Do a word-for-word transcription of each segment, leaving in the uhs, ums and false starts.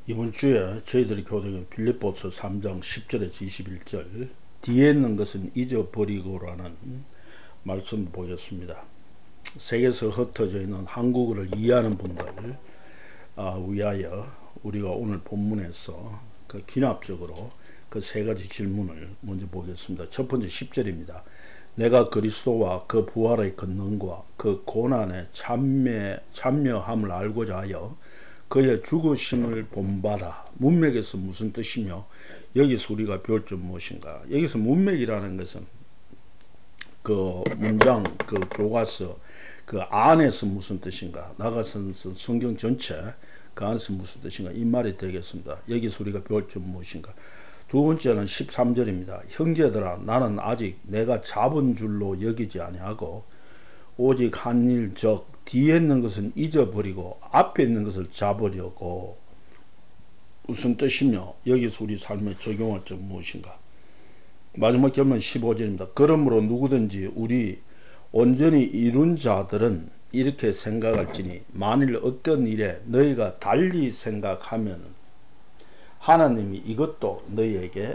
이번 주에 저희들이 교독한 빌립보서 삼 장 십 절에서 이십일 절, 뒤에 있는 것은 잊어버리고라는 말씀을 보겠습니다. 세계에서 흩어져 있는 한국어를 이해하는 분들 위하여 우리가 오늘 본문에서 그 기납적으로 그 세 가지 질문을 먼저 보겠습니다. 첫 번째 십 절입니다. 내가 그리스도와 그 부활의 권능과 그 고난에 참여, 참여함을 알고자 하여 그의 죽으심을 본받아. 문맥에서 무슨 뜻이며 여기서 우리가 배울 점 무엇인가. 여기서 문맥이라는 것은 그 문장 그 교과서 그 안에서 무슨 뜻인가, 나가서 성경 전체 그 안에서 무슨 뜻인가, 이 말이 되겠습니다. 여기서 우리가 배울 점 무엇인가. 두 번째는 십삼 절입니다. 형제들아, 나는 아직 내가 잡은 줄로 여기지 아니하고 오직 한 일, 즉 뒤에 있는 것은 잊어버리고 앞에 있는 것을 잡으려고. 무슨 뜻이며 여기서 우리 삶에 적용할 점 무엇인가. 마지막 결론 십오 절입니다. 그러므로 누구든지 우리 온전히 이룬 자들은 이렇게 생각할지니 만일 어떤 일에 너희가 달리 생각하면 하나님이 이것도 너희에게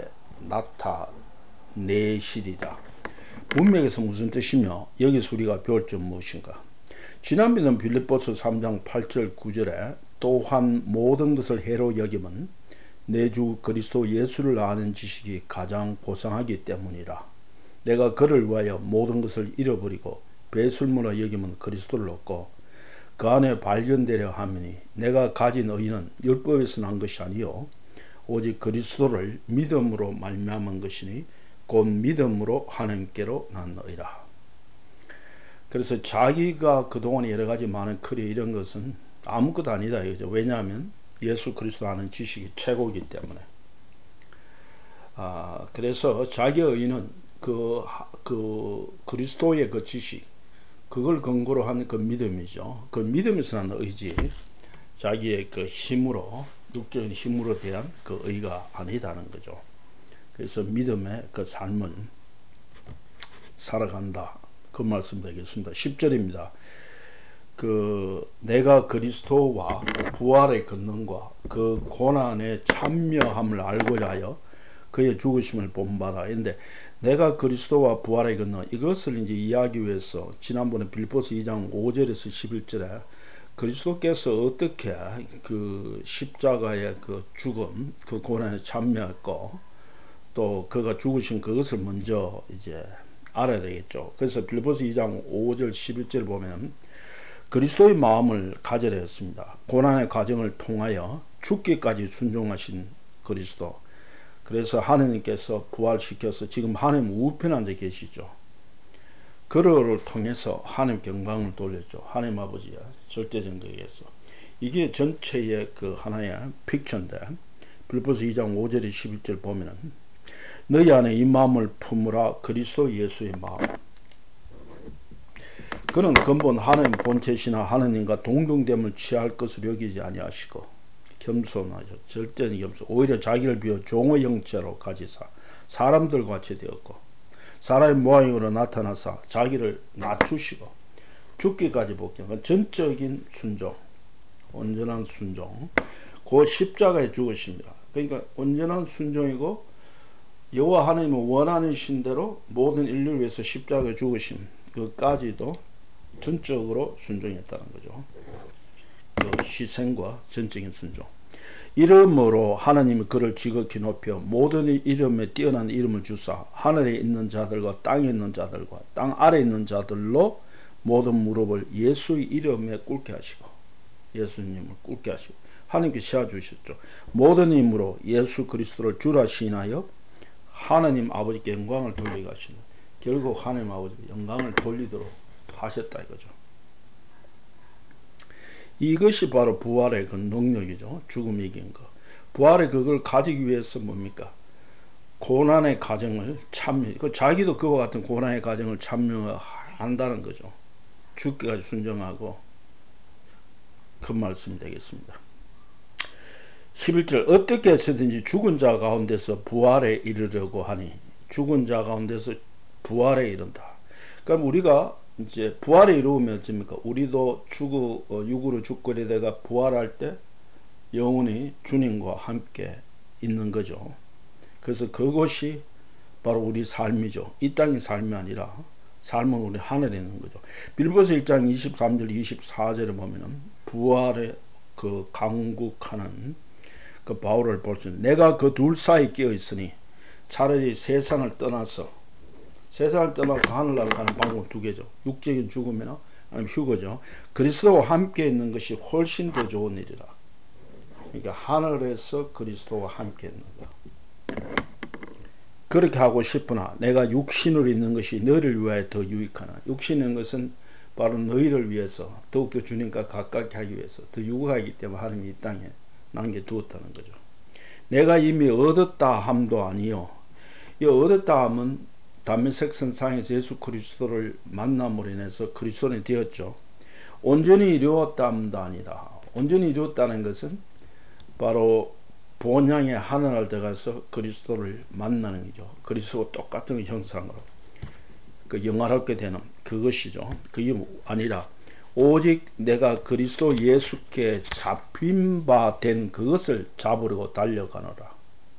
나타내시리라. 문맥에서 무슨 뜻이며 여기서 우리가 배울 점 무엇인가. 지난번에는 빌립보서 삼 장 팔 절 구 절에 또한 모든 것을 해로 여김은 내 주 그리스도 예수를 아는 지식이 가장 고상하기 때문이라. 내가 그를 위하여 모든 것을 잃어버리고 배설물로 여김은 그리스도를 얻고 그 안에 발견되려 하매니 내가 가진 의는 율법에서 난 것이 아니요 오직 그리스도를 믿음으로 말미암은 것이니 곧 믿음으로 하나님께로 났느니라. 그래서 자기가 그동안 여러 가지 많은 커리어 이런 것은 아무것도 아니다 이거죠. 왜냐하면 예수 그리스도 아는 지식이 최고이기 때문에. 아, 그래서 자기의 의는 그, 그 그리스도의 그 지식, 그걸 근거로 한 그 믿음이죠. 그 믿음에서 나는 의지, 자기의 그 힘으로, 육적인 힘으로 대한 그 의가 아니다는 거죠. 그래서 믿음의 그 삶을 살아간다. 그 말씀 되겠습니다. 십 절입니다. 그 내가 그리스도와 부활의 권능과 그 고난에 참여함을 알고자 하여 그의 죽으심을 본받아. 근데 내가 그리스도와 부활의 권능, 이것을 이제 이야기 위해서 지난번에 빌립보서 이 장 오 절에서 십일 절에 그리스도께서 어떻게 그 십자가의 그 죽음, 그 고난에 참여했고 또 그가 죽으신 그것을 먼저 이제 알아야 되겠죠. 그래서 빌립보서 이 장 오 절 십일 절 보면 그리스도의 마음을 가져야 했습니다. 고난의 과정을 통하여 죽기까지 순종하신 그리스도. 그래서 하느님께서 부활시켜서 지금 하나님 우편에 앉아 계시죠. 그를 통해서 하나님 영광을 돌렸죠. 하나님 아버지의 절대적 의에서. 이게 전체의 그 하나의 픽처인데 빌립보서 이 장 오 절에 십일 절 보면은 너희 안에 이 마음을 품으라. 그리스도 예수의 마음. 그는 근본 하나님 본체시나 하느님과 동등됨을 취할 것을 여기지 아니하시고 겸손하죠. 절대는 겸손. 오히려 자기를 비워 종의 형체로 가지사 사람들과 같이 되었고 사람의 모양으로 나타나사 자기를 낮추시고 죽기까지 복종. 전적인 순종, 온전한 순종. 그 십자가에 죽으십니다. 그러니까 온전한 순종이고 여호와 하나님은 원하는 신대로 모든 인류를 위해서 십자가에 죽으심 그까지도 전적으로 순종했다는 거죠. 그 희생과 전적인 순종. 이름으로 하나님이 그를 지극히 높여 모든 이름에 뛰어난 이름을 주사 하늘에 있는 자들과 땅에 있는 자들과 땅 아래에 있는 자들로 모든 무릎을 예수의 이름에 꿇게 하시고, 예수님을 꿇게 하시고 하나님께 세워주셨죠. 모든 힘으로 예수 그리스도를 주라 시인하여 하나님 아버지께 영광을 돌리게 하시는, 결국 하나님 아버지께 영광을 돌리도록 하셨다 이거죠. 이것이 바로 부활의 그 능력이죠. 죽음 이긴 거. 부활의 그걸 가지기 위해서 뭡니까? 고난의 과정을 참여, 그 자기도 그와 같은 고난의 과정을 참여한다는 거죠. 죽기까지 순종하고. 그 말씀이 되겠습니다. 십일 절 어떻게 해서든지 죽은 자 가운데서 부활에 이르려고 하니, 죽은 자 가운데서 부활에 이른다. 그럼 우리가 이제 부활에 이루면 어떻습니까? 우리도 죽어 어, 육으로 죽거리 내가 부활할 때 영원히 주님과 함께 있는 거죠. 그래서 그것이 바로 우리 삶이죠. 이 땅의 삶이 아니라 삶은 우리 하늘에 있는 거죠. 빌보서 일 장 이십삼 절 이십사 절에 보면은 부활의 그 강국하는 그 바울을 볼 수 있는, 내가 그 둘 사이 끼어 있으니 차라리 세상을 떠나서, 세상을 떠나서 하늘나라 가는 방법은 두 개죠. 육적인 죽음이나 아니면 휴거죠. 그리스도와 함께 있는 것이 훨씬 더 좋은 일이라. 그러니까 하늘에서 그리스도와 함께 있는 거. 그렇게 하고 싶으나 내가 육신으로 있는 것이 너희를 위하여 더 유익하나. 육신인 것은 바로 너희를 위해서 더욱더 주님과 가깝게 하기 위해서 더 유익하기 때문에 하나님이 이 땅에 남겨두었다는 거죠. 내가 이미 얻었다 함도 아니요. 이 얻었다 함은 다메섹 선상에서 예수 그리스도를 만남으로 인해서 그리스도인이 되었죠. 온전히 이루었다 함도 아니다. 온전히 이루었다는 것은 바로 본향의 하늘을 들어가서 그리스도를 만나는 거죠. 그리스도와 똑같은 형상으로 그 영화롭게 되는 그것이죠. 그게 아니라 오직 내가 그리스도 예수께 잡힌 바 된 그것을 잡으려고 달려가노라.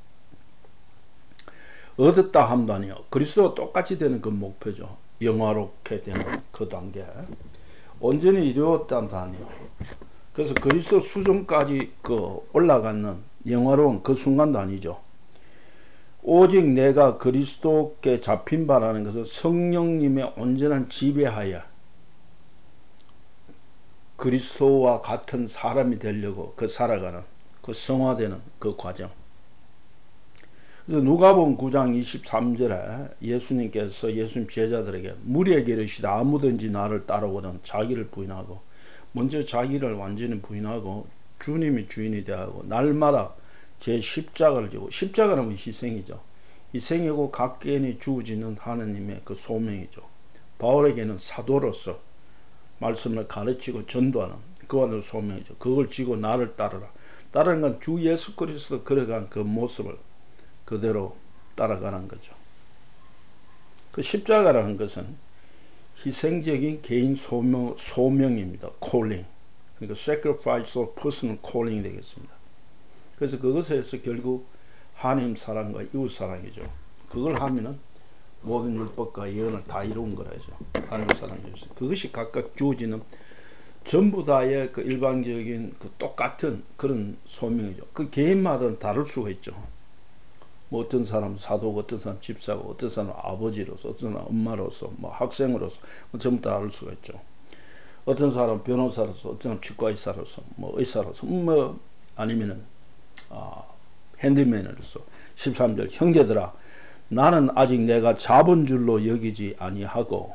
얻었다 함도 아니요. 그리스도와 똑같이 되는 그 목표죠. 영화롭게 되는 그 단계. 온전히 이루었다 함도 아니요. 그래서 그리스도 수준까지 그 올라가는 영화로운 그 순간도 아니죠. 오직 내가 그리스도께 잡힌 바라는 것은 성령님의 온전한 지배하에 그리스도와 같은 사람이 되려고 그 살아가는 그 성화되는 그 과정. 그래서 누가복음 구 장 이십삼 절에 예수님께서 예수님 제자들에게 무리에게 이르시되 아무든지 나를 따라오든 자기를 부인하고, 먼저 자기를 완전히 부인하고 주님이 주인이 되고 날마다 제 십자가를 지고, 십자가는 희생이죠. 희생이고 각개인이 주어지는 하나님의 그 소명이죠. 바울에게는 사도로서 말씀을 가르치고 전도하는 그와는 소명이죠. 그걸 지고 나를 따르라. 따르는 건 주 예수 그리스도 걸어간 그 모습을 그대로 따라가는 거죠. 그 십자가라는 것은 희생적인 개인 소명, 소명입니다. calling. 그러니까 sacrifice of personal calling 되겠습니다. 그래서 그것에서 결국 하나님 사랑과 이웃 사랑이죠. 그걸 하면은 모든 율법과 예언을 다 이룬 거라죠. 하나님 사랑이죠. 그것이 각각 주어지는 전부 다의 그 일반적인 그 똑같은 그런 소명이죠. 그 개인마다 다를 수가 있죠. 뭐 어떤 사람 사도고, 어떤 사람 집사고, 어떤 사람 아버지로서, 어떤 사람 엄마로서, 뭐 학생으로서 뭐 전부 다 다를 수가 있죠. 어떤 사람 변호사로서, 어떤 사람 치과의사로서, 뭐 의사로서, 뭐 아니면은 아, 핸드맨으로서. 십삼 절 형제들아 나는 아직 내가 잡은 줄로 여기지 아니하고,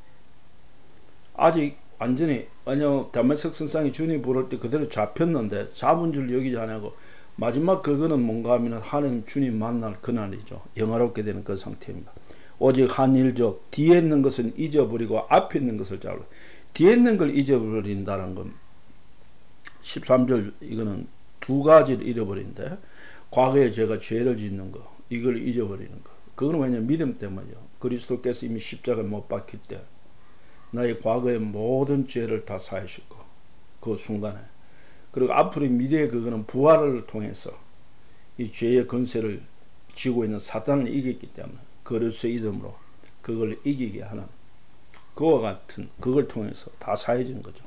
아직 완전히, 왜냐면 다메섹 선상이 주님 부를 때 그대로 잡혔는데 잡은 줄 여기지 아니하고, 마지막 그거는 뭔가 하면 하나님 주님 만날 그날이죠. 영화롭게 되는 그 상태입니다. 오직 한 일적 뒤에 있는 것은 잊어버리고 앞에 있는 것을 잡으라. 뒤에 있는 걸 잊어버린다는 건 십삼 절 이거는 두 가지를 잃어버린데, 과거에 제가 죄를 짓는 거 이걸 잊어버리는 거. 그건 왜냐면 믿음 때문이죠. 그리스도께서 이미 십자가에 못 박힐 때 나의 과거의 모든 죄를 다 사하셨고 그 순간에, 그리고 앞으로 미래의 그거는 부활을 통해서 이 죄의 권세를 쥐고 있는 사탄을 이겼기 때문에 그리스도의 이름으로 그걸 이기게 하는 그와 같은 그걸 통해서 다 사해진 거죠.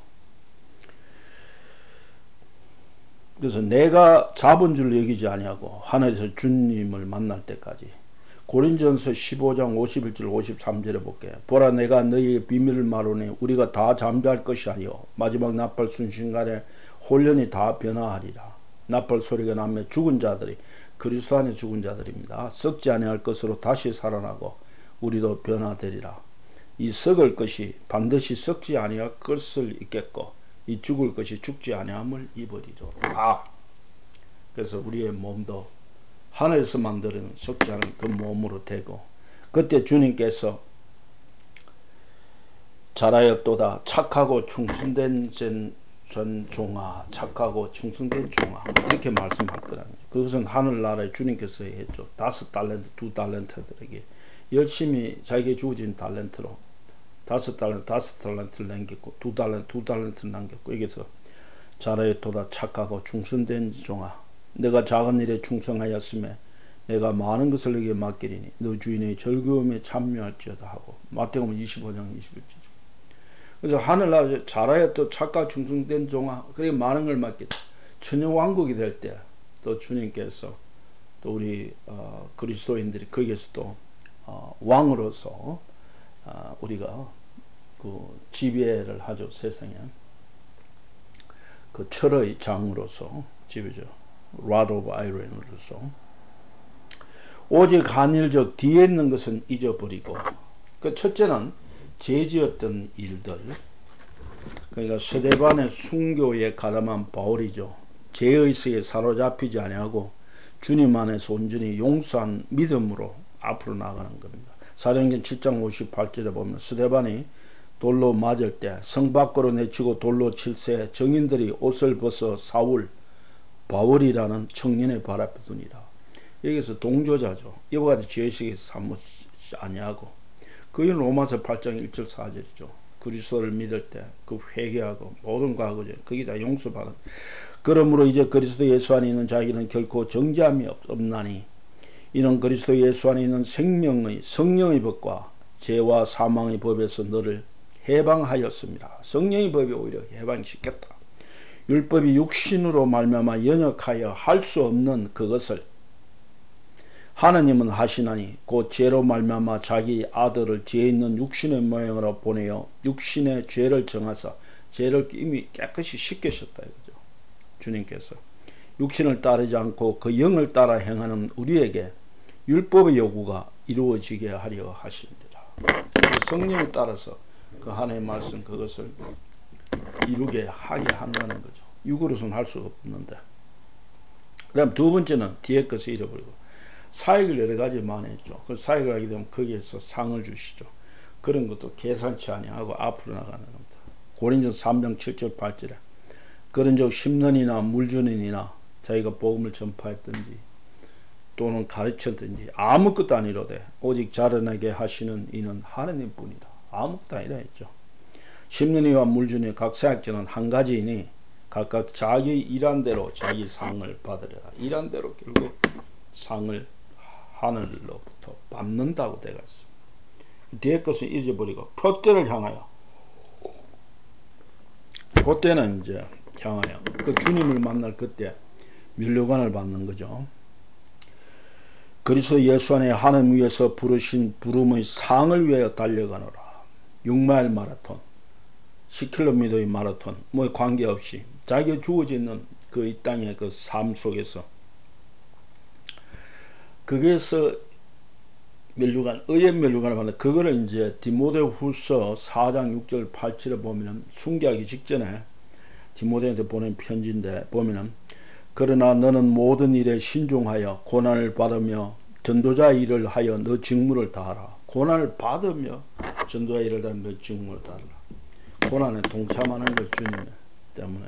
그래서 내가 잡은 줄 여기지 아니하고 하늘에서 주님을 만날 때까지. 고린전서 십오 장 오십일 절 오십삼 절에 볼게요. 보라 내가 너희의 비밀을 말하노니 우리가 다 잠잠할 것이 아니요 마지막 나팔 순식간에 혼련이 다 변화하리라. 나팔 소리가 나면 죽은 자들이, 그리스도 안에 죽은 자들입니다, 썩지 아니할 것으로 다시 살아나고 우리도 변화되리라. 이 썩을 것이 반드시 썩지 아니할 것을 입겠고 이 죽을 것이 죽지 아니함을 입으리로. 아, 그래서 우리의 몸도 하늘에서 만드는 썩지 않은 그 몸으로 되고, 그때 주님께서 잘하였도다 착하고 충성된 전, 전 종아, 착하고 충성된 종아, 이렇게 말씀할 거라는 거죠. 그것은 하늘나라에 주님께서 했죠. 다섯 달란트, 두 달란트들에게 열심히 자기에게 주어진 달란트로 다섯 달란트, 다섯 달란트를 남겼고 두 달란트, 두 달란트를 남겼고, 여기서 잘하였도다 착하고 충성된 종아, 내가 작은 일에 충성하였음에 내가 많은 것을 너에게 맡기리니 너 주인의 즐거움에 참여할지어다 하고, 마태복음 이십오 장 이십일 절. 그래서 하늘나라 잘하였도 착하고 충성된 종아, 그래 많은 걸 맡겠다. 천년왕국이 될 때 또 주님께서 또 우리 어, 그리스도인들이 거기에서 또 어, 왕으로서 어, 우리가 그 지배를 하죠. 세상에 그 철의 장으로서 지배죠. Rod of Iron으로서. 오직 한일적 뒤에 있는 것은 잊어버리고, 그 첫째는 죄지었던 일들, 그러니까 스데반의 순교에 가담한 바울이죠. 죄의식에 사로잡히지 아니하고 주님 안에서 온전히 용서한 믿음으로 앞으로 나가는 겁니다. 사도행전 칠 장 오십팔 절에 보면 스데반이 돌로 맞을 때 성 밖으로 내치고 돌로 칠세 정인들이 옷을 벗어 사울, 바울이라는 청년의 발 앞에 두니라. 여기서 동조자죠. 이와 같이 죄의식에 사무치 아니하고, 그게 로마서 팔 장 일 절 사 절이죠. 그리스도를 믿을 때 그 회개하고 모든 과거죄 거기 다 용서받은. 그러므로 이제 그리스도 예수 안에 있는 자에게는 결코 정죄함이 없나니 이는 그리스도 예수 안에 있는 생명의 성령의 법과 죄와 사망의 법에서 너를 해방하였습니다. 성령의 법이 오히려 해방시켰다. 율법이 육신으로 말미암아 연역하여 할 수 없는 그것을 하느님은 하시나니 곧 죄로 말미암아 자기 아들을 죄 있는 육신의 모양으로 보내어 육신의 죄를 정하사 죄를 이미 깨끗이 씻기셨다 이거죠. 주님께서 육신을 따르지 않고 그 영을 따라 행하는 우리에게 율법의 요구가 이루어지게 하려 하십니다. 성령에 따라서 그 하나님의 말씀 그것을 이루게 하게 한다는 거죠. 육으로서는 할 수가 없는데. 그다음 두 번째는 뒤에 것을 잃어버리고, 사역을 여러 가지 많이 했죠. 그 사역을 하게 되면 거기에서 상을 주시죠. 그런 것도 계산치 아니하고 앞으로 나가는 겁니다. 고린도서 삼 장 칠 절 팔 절에 그런즉 심는이나 물주는이나 자기가 복음을 전파했든지 또는 가르쳤든지 아무것도 아니로되 오직 자라나게 하시는 이는 하느님뿐이다. 아무것도 아니라 했죠. 심는이와 물주니 각 사역자는 한 가지이니 각각 자기 일한 대로 자기 상을 받으리라. 일한 대로 결국 상을 하늘로부터 받는다고 되어 있습니다. 뒤에 것을 잊어버리고 표대를 향하여, 그때는 이제 향하여 그 주님을 만날 그때 면류관을 받는 거죠. 그리스도 예수 안에 하나님 위에서 부르신 부름의 상을 위하여 달려가노라. 육 마일 마라톤, 십 킬로미터의 마라톤 뭐 관계없이 자기가 주어지는 그 이 땅의 그 삶 속에서 거기에서 면류관, 의의 면류관을 받는, 그거를 이제 디모데후서 사 장 육 절 팔 절에 보면은 순교하기 직전에 디모데한테 보낸 편지인데 보면은 그러나 너는 모든 일에 신중하여 고난을 받으며 전도자 일을 하여 너 직무를 다하라. 고난을 받으며 전도자 일을 하여 너 직무를 다하라. 고난에 동참하는 것 주님 때문에.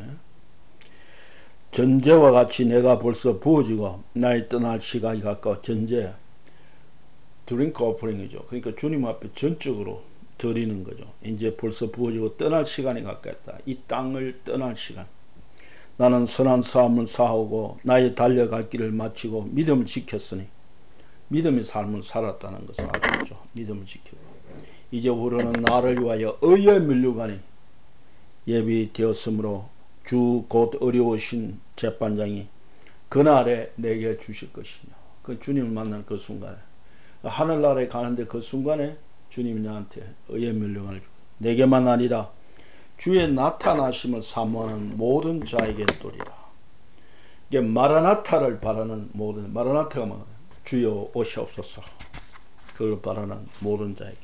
전제와 같이 내가 벌써 부어지고 나의 떠날 시간이 가까워. 전제 드링크 오퍼링이죠. 그러니까 주님 앞에 전적으로 드리는 거죠. 이제 벌써 부어지고 떠날 시간이 가까웠다. 이 땅을 떠날 시간. 나는 선한 싸움을 싸우고 나의 달려갈 길을 마치고 믿음을 지켰으니, 믿음의 삶을 살았다는 것을 알겠죠. 믿음을 지키고 이제 우리는 나를 위하여 의의 면류관이 예비되었으므로 주 곧 어려우신 재판장이 그날에 내게 주실 것이며, 그 주님을 만날 그 순간에 하늘나라에 가는데 그 순간에 주님이 나한테 의의 면류관을 주고 내게만 아니라 주의 나타나심을 사모하는 모든 자에게 또리라. 이게 마라나타를 바라는 모든, 마라나타가 뭐예요? 주여 오시옵소서. 그걸 바라는 모든 자에게.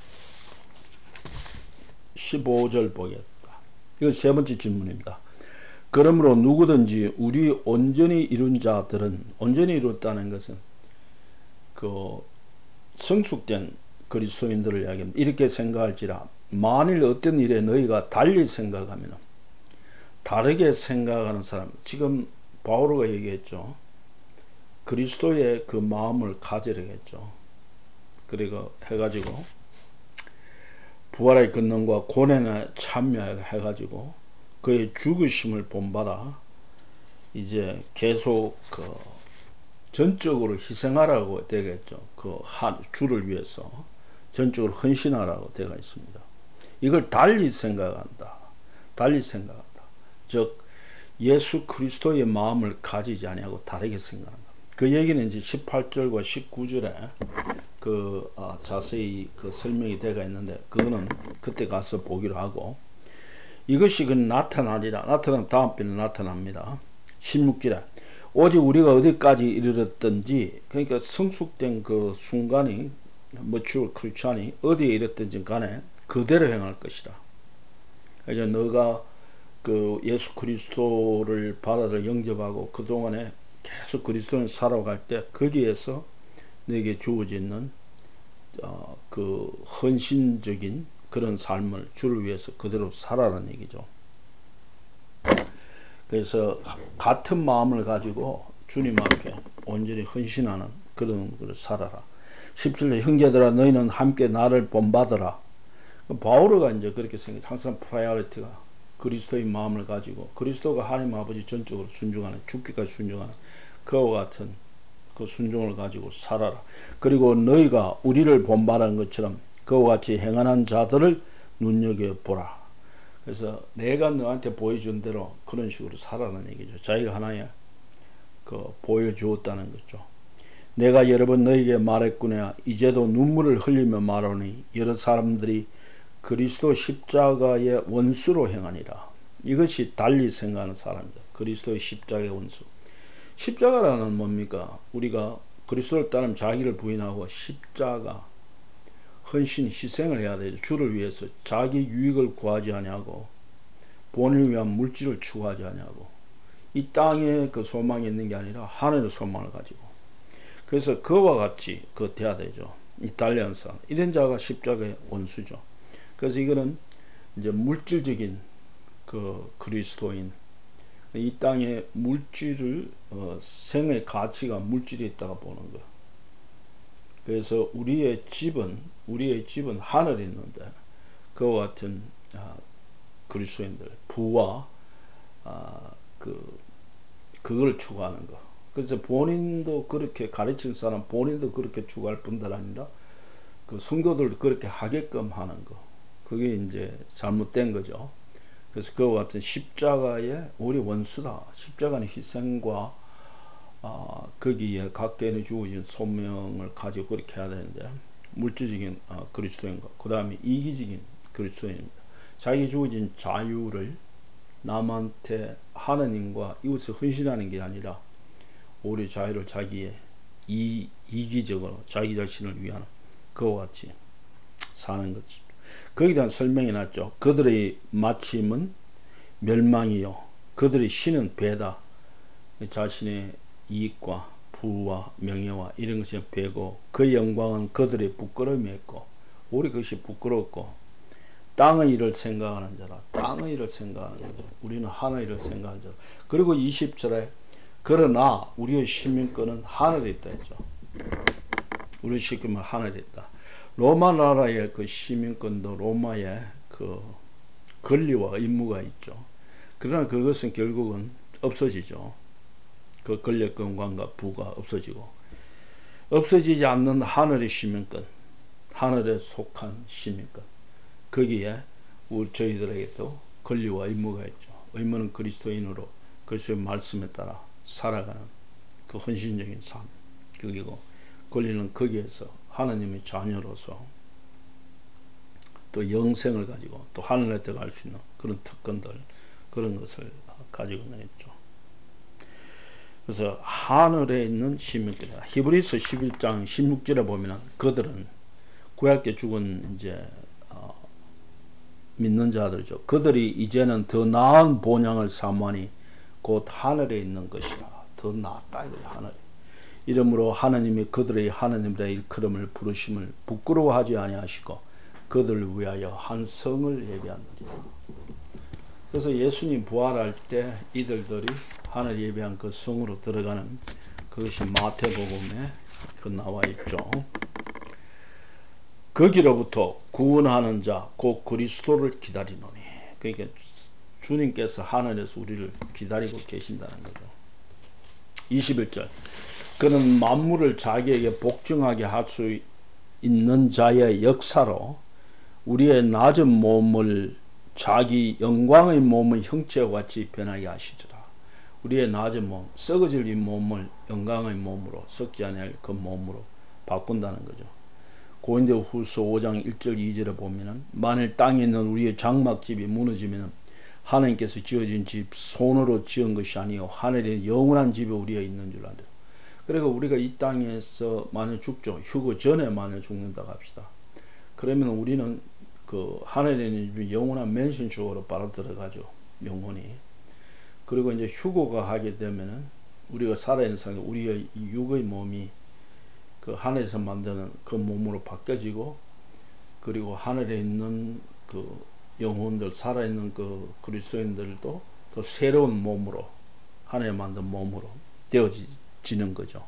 십오 절 보겠다. 이거 세 번째 질문입니다. 그러므로 누구든지 우리 온전히 이룬 자들은, 온전히 이뤘다는 것은 그 성숙된 그리스도인들을 이야기합니다. 이렇게 생각할지라 만일 어떤 일에 너희가 달리 생각하면, 다르게 생각하는 사람, 지금 바오로가 얘기했죠. 그리스도의 그 마음을 가지려고 했죠. 그리고 해가지고 부활의 권능과 고난에 참여해가지고 그의 죽으심을 본받아 이제 계속 그 전적으로 희생하라고 되겠죠. 그 주를 위해서 전적으로 헌신하라고 되어 있습니다. 이걸 달리 생각한다. 달리 생각한다. 즉 예수 그리스도의 마음을 가지지 아니하고 다르게 생각한다. 그 얘기는 이제 십팔 절과 십구 절에 그 아, 자세히 그 설명이 되어 있는데 그거는 그때 가서 보기로 하고, 이것이 그 나타나리라. 나타나면 다음 편에 나타납니다. 십육 절에 오직 우리가 어디까지 이르렀든지, 그러니까 성숙된 그 순간이 mature 크리스찬이 어디에 이르렀든지 간에 그대로 행할 것이다. 이제 너가 그 예수 그리스도를 받아들 영접하고 그동안에 계속 그리스도를 살아갈 때 거기에서 너에게 주어지는 어, 그 헌신적인 그런 삶을 주를 위해서 그대로 살아라는 얘기죠. 그래서 같은 마음을 가지고 주님 앞에 온전히 헌신하는 그런 걸 살아라. 십칠 절 형제들아 너희는 함께 나를 본받으라. 바오로가 이제 그렇게 생각, 항상 프라이어리티가 그리스도의 마음을 가지고 그리스도가 하나님 아버지 전적으로 순종하는, 죽기까지 순종하는 그와 같은 그 순종을 가지고 살아라. 그리고 너희가 우리를 본받은 것처럼 그와 같이 행하는 자들을 눈여겨보라. 그래서 내가 너한테 보여준 대로 그런 식으로 살아라는 얘기죠. 자기가 하나의 그 보여주었다는 거죠. 내가 여러 번 너에게 말했구나. 이제도 눈물을 흘리며 말하니 여러 사람들이 그리스도 십자가의 원수로 행하니라. 이것이 달리 생각하는 사람이다. 그리스도의 십자가의 원수. 십자가라는 뭡니까? 우리가 그리스도를 따르면 자기를 부인하고 십자가, 헌신, 희생을 해야 되죠. 주를 위해서 자기 유익을 구하지 아니하고 본인을 위한 물질을 추구하지 아니하고 이 땅에 그 소망이 있는 게 아니라 하늘의 소망을 가지고, 그래서 그와 같이 그 돼야 되죠. 이탈리안 사람 이런 자가 십자가의 원수죠. 그래서 이거는 이제 물질적인 그 그리스도인, 이 땅에 물질을 어, 생의 가치가 물질에 있다가 보는 거. 그래서 우리의 집은 우리의 집은 하늘에 있는데 그와 같은 아, 그리스도인들 부와 아, 그 그걸 추구하는 거. 그래서 본인도 그렇게 가르친 사람 본인도 그렇게 추구할 뿐들 아니라 그 성도들도 그렇게 하게끔 하는 거. 그게 이제 잘못된 거죠. 그래서 그와 같은 십자가의 우리 원수다. 십자가는 희생과 아, 거기에 각계에 주어진 소명을 가지고 그렇게 해야 되는데 물질적인 아, 그리스도인과 그 다음에 이기적인 그리스도인입니다. 자기 주어진 자유를 남한테 하나님과 이웃을 헌신하는 게 아니라 오히려 자유를 자기의 이, 이기적으로 자기 자신을 위한 그와 같이 사는 거지. 거기에 대한 설명이 났죠. 그들의 마침은 멸망이요 그들의 신은 배다. 자신의 이익과 부와 명예와 이런 것이 배고 그 영광은 그들의 부끄러움이었고 우리 그것이 부끄럽고 땅의 일을 생각하는 자라. 땅의 일을 생각하는 자라. 우리는 하늘의 일을 생각하는 자라. 그리고 이십 절에 그러나 우리의 시민권은 하늘에 있다 했죠. 우리 시민권은 하늘에 있다. 로마 나라의 그 시민권도 로마의 그 권리와 의무가 있죠. 그러나 그것은 결국은 없어지죠. 그 권력권과 부가 없어지고 없어지지 않는 하늘의 시민권, 하늘에 속한 시민권. 거기에 우리 저희들에게도 권리와 의무가 있죠. 의무는 그리스도인으로 그리스도의 말씀에 따라 살아가는 그 헌신적인 삶. 그리고 권리는 거기에서 하나님의 자녀로서 또 영생을 가지고 또 하늘에 들어갈 수 있는 그런 특권들, 그런 것을 가지고 있죠. 그래서 하늘에 있는 시민권이다. 히브리서 십일 장 십육 절에 보면은 그들은 구약에 죽은 이제 어, 믿는 자들이죠. 그들이 이제는 더 나은 본향을 사모하니 곧 하늘에 있는 것이라. 더 낫다 이거예요. 하늘에. 이러므로 하나님이 그들의 하나님이라 일컬음을 부르심을 부끄러워하지 아니하시고 그들을 위하여 한 성을 예비하느니라. 그래서 예수님 부활할 때 이들들이 하늘 예배한 그 성으로 들어가는 그것이 마태복음에 그 나와 있죠. 거기로부터 구원하는 자 곧 그리스도를 기다리노니. 그러니까 주님께서 하늘에서 우리를 기다리고 계신다는 거죠. 이십일 절. 그는 만물을 자기에게 복종하게 할 수 있는 자의 역사로 우리의 낮은 몸을 자기 영광의 몸의 형체와 같이 변하게 하시리라. 우리의 낮은 몸, 썩어질 이 몸을 영광의 몸으로, 썩지 않을 그 몸으로 바꾼다는 거죠. 고린도후서 오 장 일 절 이 절에 보면은 만일 땅에 있는 우리의 장막집이 무너지면 하나님께서 지어진 집 손으로 지은 것이 아니요 하늘에 영원한 집이 우리에 있는 줄 알아요. 그러니까 우리가 이 땅에서 만약 죽죠. 휴거 전에 만약 죽는다고 합시다. 그러면 우리는 그 하늘에 있는 영원한 맨션 주어로 바로 들어가죠. 영혼이. 그리고 이제 휴거가 하게 되면은 우리가 살아있는 상태, 우리의 이 육의 몸이 그 하늘에서 만드는 그 몸으로 바뀌어지고, 그리고 하늘에 있는 그 영혼들, 살아있는 그 그리스도인들도 또 새로운 몸으로, 하늘에 만든 몸으로 되어지는 거죠.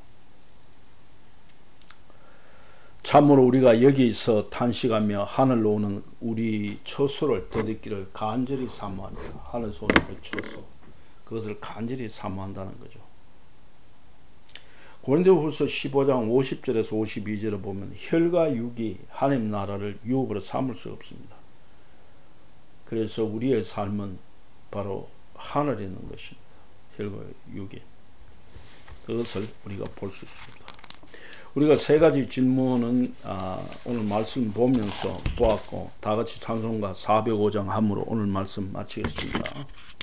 참으로 우리가 여기서 탄식하며 하늘로 오는 우리 처소를 더듬기를 간절히 사모합니다. 하늘에서 오는 그 처소, 그것을 간절히 사모한다는 거죠. 고린도후서 십오 장 오십 절에서 오십이 절을 보면 혈과 육이 하나님 나라를 유혹으로 삼을 수 없습니다. 그래서 우리의 삶은 바로 하늘에 있는 것입니다. 혈과 육이. 그것을 우리가 볼 수 있습니다. 우리가 세 가지 질문은 아, 오늘 말씀 보면서 보았고, 다 같이 찬송가 사백오 장 함으로 오늘 말씀 마치겠습니다.